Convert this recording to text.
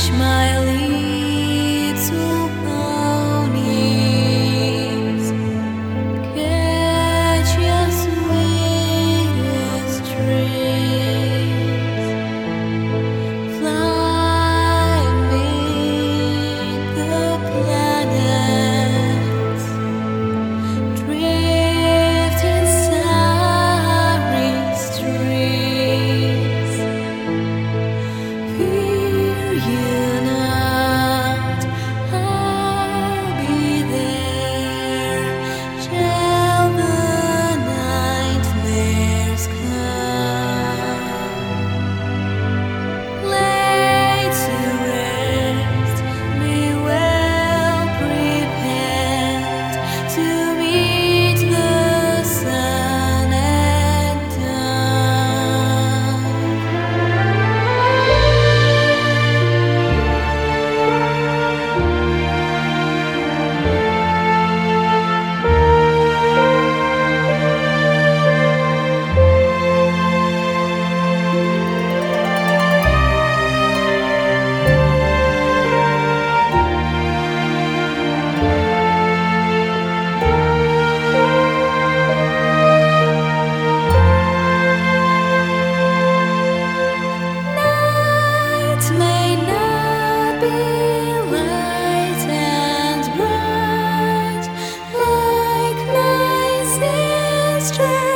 my little ponies, catch your sweetest dreams, fly amid the planets, drift in starry streets. Fear you not, I'll be there till the nightmares come. Lay to rest, be well prepared to meet the sun at dawn. Night may not be light and bright like my sister.